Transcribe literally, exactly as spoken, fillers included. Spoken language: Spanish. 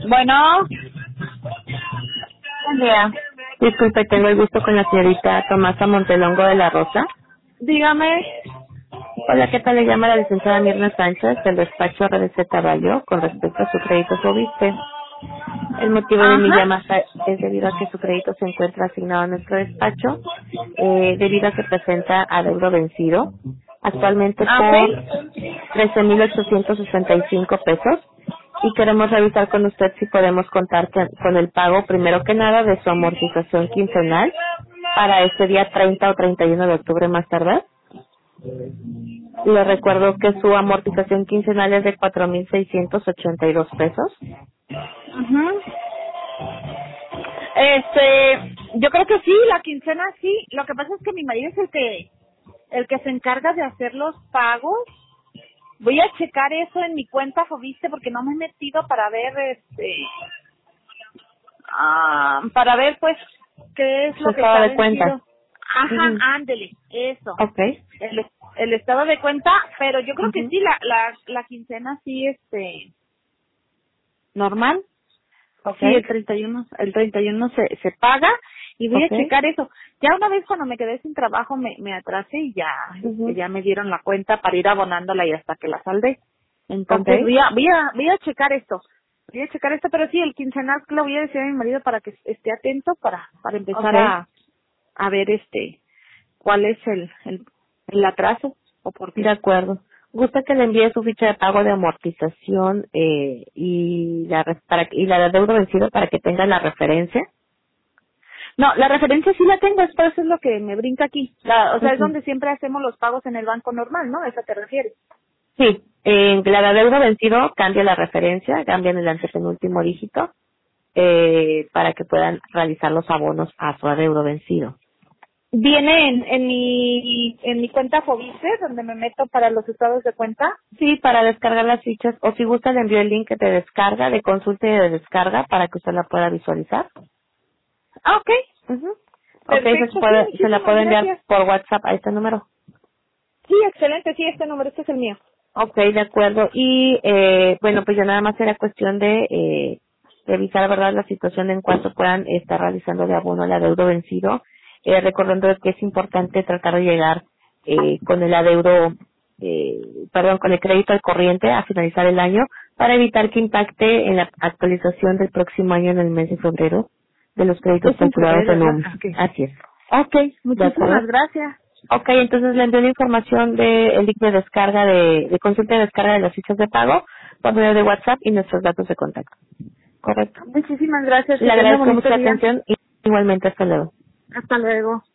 Bueno, Buen día. Disculpe, tengo el gusto con la señorita Tomasa Montelongo de la Rosa. dígame. Hola, ¿qué tal? Le llama la licenciada Mirna Sánchez del despacho R D C Caballo con respecto a su crédito Fobiste. El motivo de mi Ajá. llamada es debido a que su crédito se encuentra asignado a nuestro despacho, eh, debido a que presenta adeudo vencido, actualmente Ah, por ok. trece mil ochocientos sesenta y cinco pesos, y queremos revisar con usted si podemos contar con con el pago, primero que nada, de su amortización quincenal para este día treinta o treinta y uno de octubre más tardar. Le recuerdo que su amortización quincenal es de cuatro mil seiscientos ochenta y dos pesos. Ajá. Este, yo creo que sí, la quincena sí. Lo que pasa es que mi marido es el que, el que se encarga de hacer los pagos. Voy a checar eso en mi cuenta Fobiste porque no me he metido para ver, este, ah, para ver pues qué es Su lo que estado está de cuenta. vencido. Ajá, Ujú. ándele, eso. Ok. El, el estado de cuenta, pero yo creo que Ujú. sí, la, la, la quincena sí, este, normal. Ok. Sí, el treinta y uno, el treinta y uno se, se paga y voy a Ok. checar eso. Ya una vez cuando me quedé sin trabajo me, me atrasé y ya, este, Ujú. ya me dieron la cuenta para ir abonándola y hasta que la saldé. Ok. Entonces voy a, voy a, voy a checar esto. Voy a checar esto, pero sí, el quincenal le voy a decir a mi marido para que esté atento para, para Ok. empezar a, a ver este, cuál es el, el, el atraso o por De qué. acuerdo. ¿Gusta que le envíe su ficha de pago de amortización eh, y la re- para y la de deuda vencido para que tenga la referencia? No, la referencia sí la tengo, es por eso es lo que me brinca aquí. La, o sea, es Ujú. donde siempre hacemos los pagos en el banco normal, ¿no? ¿A eso te refieres? Sí, en la de deuda vencido cambia la referencia, cambian el antepenúltimo dígito eh, para que puedan realizar los abonos a su adeudo vencido. Viene en, en mi en mi cuenta Fobiste, donde me meto para los estados de cuenta. Sí, para descargar las fichas, o si gusta le envío el link de descarga, de consulta y de descarga para que usted la pueda visualizar. Ah, ok. Ujú. Ok, se, Perfecto, sí, puede, se la muchísimas puede enviar gracias. por WhatsApp a este número. Sí, excelente, sí, este número, este es el mío. Ok, de acuerdo. Y eh, bueno, pues ya nada más era cuestión de eh, revisar, ¿verdad?, la situación en cuanto puedan estar realizando de abono el adeudo vencido. Eh, recordando que es importante tratar de llegar eh, con el adeudo, eh, perdón, con el crédito al corriente a finalizar el año para evitar que impacte en la actualización del próximo año en el mes de febrero de los créditos Es en calculados febrero, en ¿verdad? un. Ok. Así es. Ok, ¿De acuerdo? muchísimas gracias. Ok, entonces le envío la información de el link de descarga de, de consulta y descarga de las fichas de pago por medio de WhatsApp y nuestros datos de contacto. Correcto. Muchísimas gracias, que Le tenga agradezco mucho bonito la día. atención y igualmente hasta luego. Hasta luego.